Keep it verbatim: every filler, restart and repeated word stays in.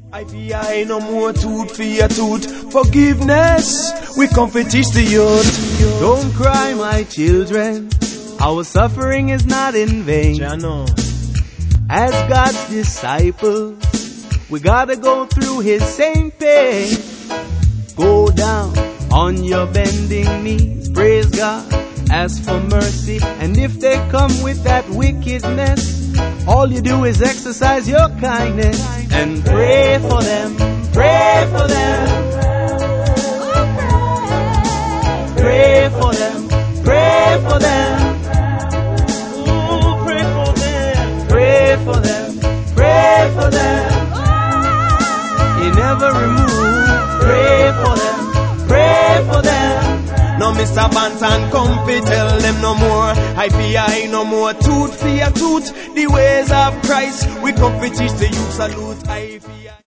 I P I no more tooth for your tooth. Forgiveness, we come to teach the youth. Don't cry, my children. Our suffering is not in vain. As God's disciples, we gotta go through His same pain. Go down on your bending knees, praise God, ask for mercy. And if they come with that wickedness, all you do is exercise your kindness and pray for them, pray for them, pray for them, pray for them. Ooh, pray for them, pray for them, pray for them. You never remove, pray for them, pray for them. No Mister Banton come fi tell them no more. I P I no more tooth for your tooth. The ways of Christ we come fi teach the youth. Salute I P I.